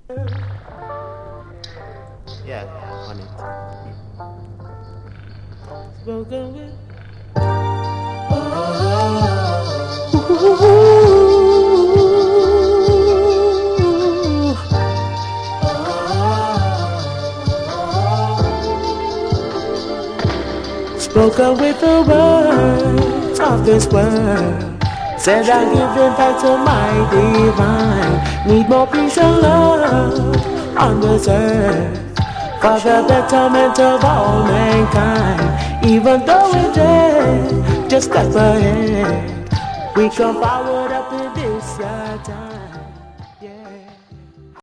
Yeah, on it. Spoken with. Spoken with the words of this world. Said I'm giving thanks to my divine. Need more peace and love on this earth for the betterment of all mankind. Even though we're dead, just step ahead. We come forward.